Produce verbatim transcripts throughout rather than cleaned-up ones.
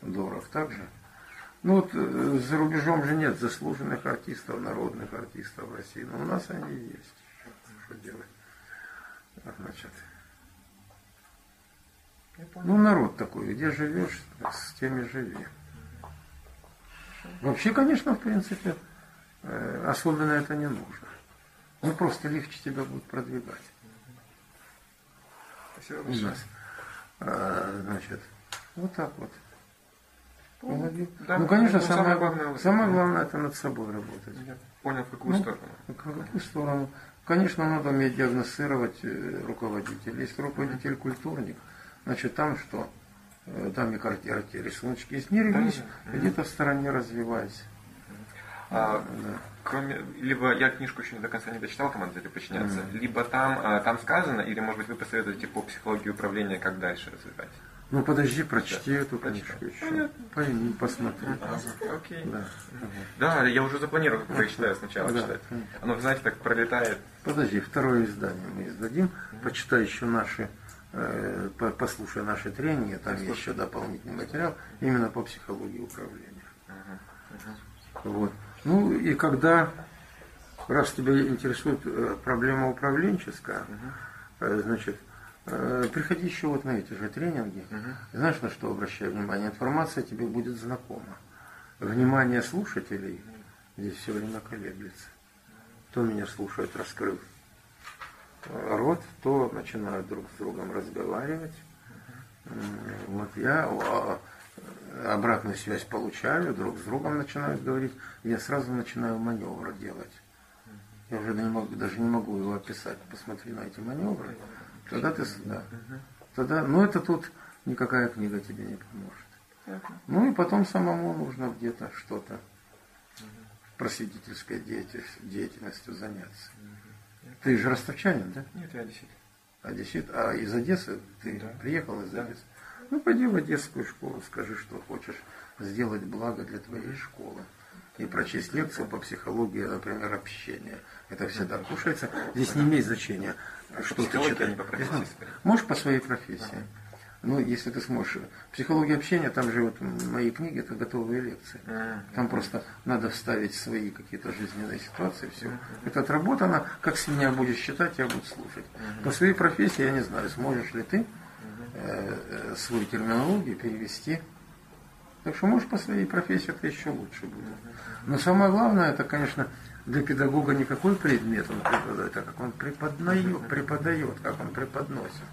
дорог также. Ну вот за рубежом же нет заслуженных артистов, народных артистов в России. Но у нас они есть. Что делать? Значит. Ну, народ такой, где живешь, с теми живи. Вообще, конечно, в принципе, особенно это не нужно. Ну, просто легче тебя будет продвигать. Спасибо У большое. нас. А, значит, вот так вот. Ну, да, ну конечно, ну, самое, самое главное, самое главное это над собой работать. Я понял, в какую ну, сторону. В какую сторону? Конечно, надо уметь диагностировать руководителя. Если руководитель культурник, значит там что? Там и карте, рисуночки. Если не ревись, да, где-то в стороне развивайся. А, да. Кроме, либо я книжку еще не до конца не дочитал, командователю подчиняться, mm-hmm. либо там, а, там сказано, или, может быть, вы посоветуете по психологии управления, как дальше развивать? Ну подожди, прочти да. эту Прочитал. книжку еще. Пойми, посмотри. Mm-hmm. Окей. Да. Mm-hmm. да, я уже запланировал, как я читаю сначала да. читать. Оно, знаете, так пролетает. Подожди, второе издание мы издадим. Mm-hmm. Почитай еще наши, э, послушай наши тренинги, там есть еще дополнительный материал, именно по психологии управления. Mm-hmm. Mm-hmm. Вот. Ну и когда, раз тебя интересует проблема управленческая, uh-huh. значит, приходи еще вот на эти же тренинги. Uh-huh. Знаешь, на что обращаю внимание? Информация тебе будет знакома. Внимание слушателей здесь все время колеблется. То меня слушают, раскрыв рот, то начинают друг с другом разговаривать. Uh-huh. Вот я... обратную связь получаю, друг с другом начинают говорить, я сразу начинаю маневр делать. Я уже не могу, даже не могу его описать. Посмотри на эти маневры, тогда ты да, тогда, но это тут никакая книга тебе не поможет. Ну и потом самому нужно где-то что-то просветительской деятельностью заняться. Ты же ростовчанин, да? Нет, я одессит. Одессит, а из Одессы ты да. приехал из да. Одессы? Ну, пойди в Одесскую школу, скажи, что хочешь сделать благо для твоей школы. И прочесть лекцию по психологии, например, общения. Это всегда кушается. Здесь не имеет значения, что ты читаешь. Можешь по своей профессии. Ну, если ты сможешь. Психология общения, там же вот мои книги, это готовые лекции. Там просто надо вставить свои какие-то жизненные ситуации, все. Это отработано, как свинья будешь читать, я буду слушать. По своей профессии я не знаю, сможешь ли ты э, свою терминологию перевести. Так что, может, по своей профессии это еще лучше будет. Но самое главное, это, конечно, для педагога не какой предмет он преподает, а как он преподает, преподает, как он преподносит.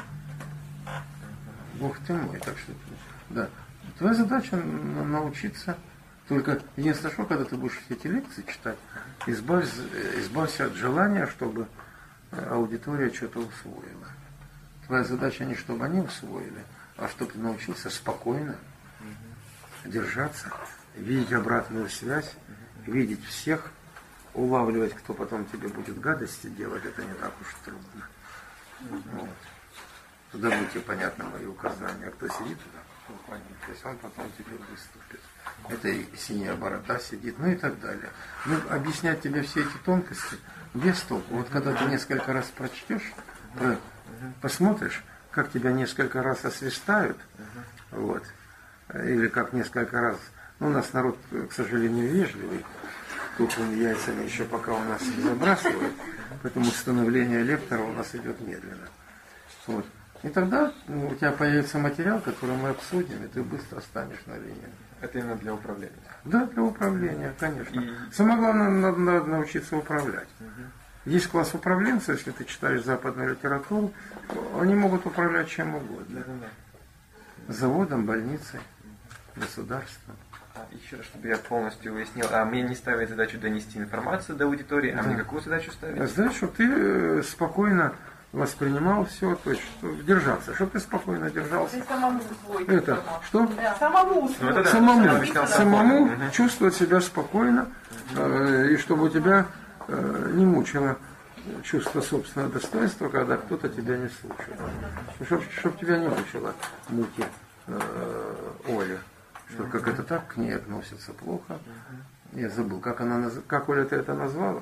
Бог ты мой, так что, да. Твоя задача научиться, только единственное, что, когда ты будешь эти лекции читать, избавься, избавься от желания, чтобы аудитория что-то усвоила. Твоя задача не чтобы они усвоили, а чтобы ты научился спокойно держаться, видеть обратную связь, видеть всех, улавливать, кто потом тебе будет гадости делать, это не так уж трудно. Вот. Туда будете понятны мои указания, кто сидит туда, то есть он потом тебе выступит. Это и синяя борода сидит, ну и так далее. Ну, объяснять тебе все эти тонкости без толку. Вот когда ты несколько раз прочтешь, посмотришь, как тебя несколько раз освистают, вот, или как несколько раз, ну, у нас народ, к сожалению, вежливый, тухлыми яйцами еще пока у нас не забрасывают, поэтому становление лектора у нас идет медленно. Вот. И тогда ну, у тебя появится материал, который мы обсудим, и ты быстро станешь на линии. Это именно для управления? Да, для управления, конечно. И... Самое главное, надо, надо научиться управлять. Угу. Есть класс управленцев, если ты читаешь западную литературу, они могут управлять чем угодно. Да. Заводом, больницей, государством. А, еще раз, чтобы я полностью уяснил, а мне не ставить задачу донести информацию до аудитории, а да. мне какую задачу ставить? Знаешь, чтобы ты спокойно воспринимал все, то есть что, держаться, чтобы ты спокойно держался. И самому усвоить. Это, что? Да, самому усвоить. Ну, да, самому, самому угу. чувствовать себя спокойно, угу. э, и чтобы у тебя э, не мучило чувство собственного достоинства, когда кто-то тебя не слушает. Чтобы, чтобы тебя не мучило муки э, Оля. Что угу. как это так, к ней относятся плохо. Угу. Я забыл, как она наз... как Оля ты это назвала?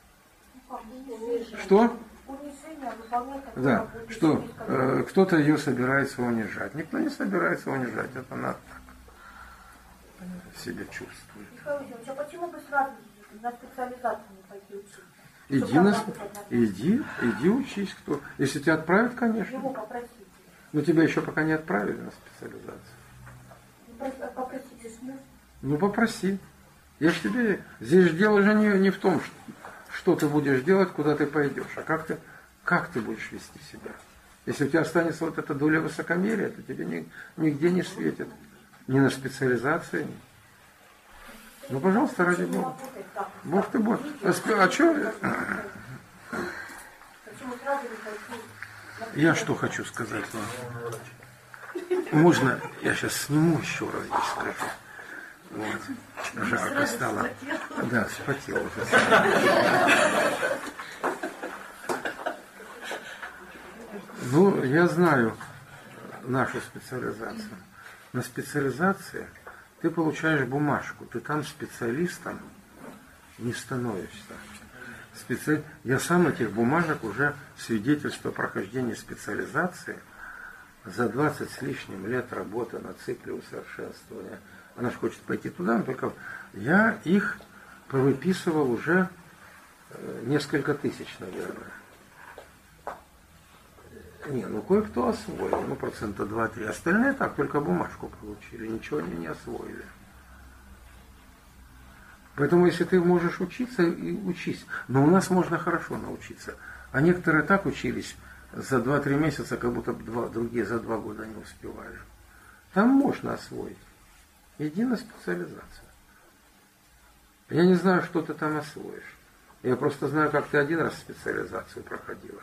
Что? Да, что э, кто-то ее собирается унижать. Никто не собирается унижать, это надо так. себя чувствует. Михаил Владимирович, а почему бы сразу на специализацию не пойти учиться? Иди, на, иди, иди учись, кто. Если тебя отправят, конечно. Его попросите. Но тебя еще пока не отправили на специализацию. Попросите смысл. Ну попроси. Я ж тебе. Здесь же дело же не, не в том, что, что ты будешь делать, куда ты пойдешь, а как ты, как ты будешь вести себя. Если у тебя останется вот эта доля высокомерия, то тебе ни, нигде не светит. Ни на специализации. Ну, пожалуйста, ради Бога. Бог ты Бог. А, а что? Я что хочу сказать вам? Можно, я сейчас сниму еще раз здесь скажу. Вот. Жарко стало. Да, вспотел уже. Ну, я знаю нашу специализацию. На специализации ты получаешь бумажку, ты там специалистом не становишься. Специ... Я сам этих бумажек уже свидетельство прохождения специализации за двадцать с лишним лет работы на цикле усовершенствования. Она же хочет пойти туда, но только я их повыписывал уже несколько тысяч, наверное. Не, ну кое-кто освоил, ну процента два-три. Остальные так, только бумажку получили, ничего они не освоили. Поэтому, если ты можешь учиться, и учись. Но у нас можно хорошо научиться. А некоторые так учились за два-три месяца, как будто два, другие за два года не успевали. Там можно освоить. Иди на специализацию. Я не знаю, что ты там освоишь. Я просто знаю, как ты один раз специализацию проходила.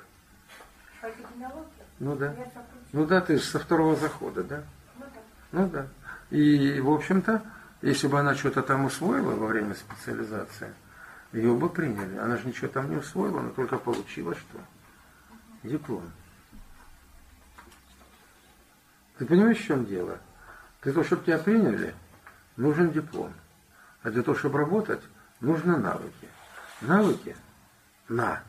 Ну да. Ну да, ты же со второго захода, да? Ну да. Ну да. И, в общем-то, если бы она что-то там усвоила во время специализации, ее бы приняли. Она же ничего там не усвоила, она только получила что? Диплом. Ты понимаешь, в чем дело? Для того, чтобы тебя приняли, нужен диплом. А для того, чтобы работать, нужны навыки. Навыки на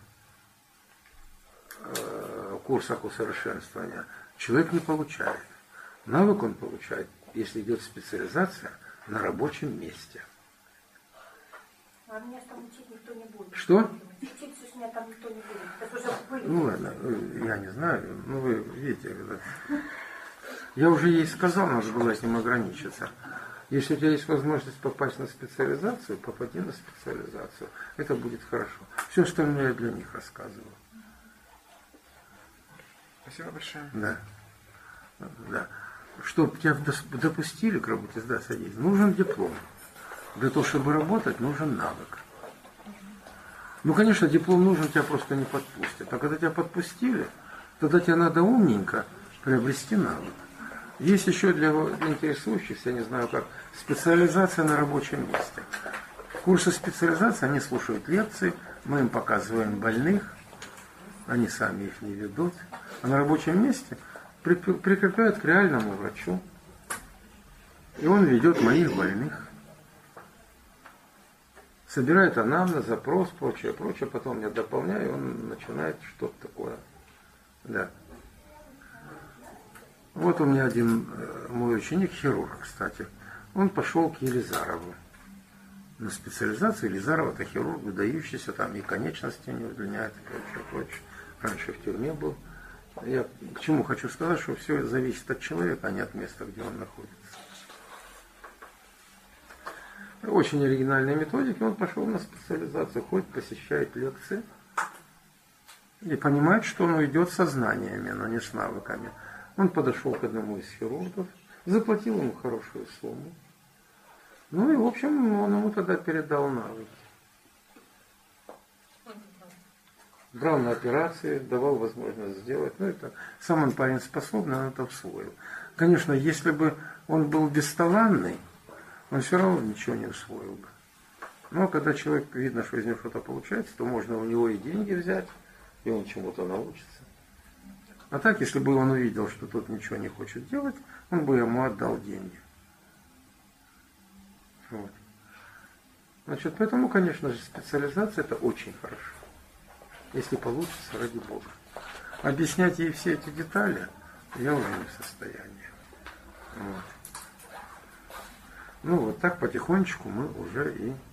э, курсах усовершенствования человек не получает. Навык он получает, если идет специализация, на рабочем месте. А меня там учить никто не будет. Что? Учиться с меня там никто не будет. Это уже были. Ну ладно, я не знаю. Ну вы видите, я уже ей сказал, надо было с ним ограничиться. Если у тебя есть возможность попасть на специализацию, попади на специализацию. Это будет хорошо. Все остальное я для них рассказывал. Спасибо большое. Да. Да. Чтобы тебя допустили к работе, да, садись, нужен диплом. Для того, чтобы работать, нужен навык. Ну, конечно, диплом нужен, тебя просто не подпустят. А когда тебя подпустили, тогда тебе надо умненько приобрести навык. Есть еще для интересующихся, я не знаю как, специализация на рабочем месте. Курсы специализации, они слушают лекции, мы им показываем больных, они сами их не ведут. А на рабочем месте прикрепляют к реальному врачу, и он ведет моих больных. Собирает анамнез, запрос, прочее, прочее, потом я дополняю, и он начинает что-то такое. Да. Вот у меня один мой ученик, хирург, кстати, он пошел к Елизарову на специализацию. Елизаров это хирург, выдающийся, там и конечности не удлиняет, и прочее, прочее. Раньше в тюрьме был. Я к чему хочу сказать, что все зависит от человека, а не от места, где он находится. Очень оригинальные методики. Он пошел на специализацию, ходит, посещает лекции и понимает, что он уйдет со знаниями, но не с навыками. Он подошел к одному из хирургов, заплатил ему хорошую сумму. Ну и, в общем, он ему тогда передал навыки. Брал на операции, давал возможность сделать. Ну, это сам он парень способный, он это усвоил. Конечно, если бы он был бесталанный, он все равно ничего не усвоил бы. Но когда человек, видно, что из него что-то получается, то можно у него и деньги взять, и он чему-то научится. А так, если бы он увидел, что тот ничего не хочет делать, он бы ему отдал деньги. Вот. Значит, поэтому, конечно же, специализация это очень хорошо. Если получится, ради Бога. Объяснять ей все эти детали я уже не в состоянии. Вот. Ну, вот так потихонечку мы уже и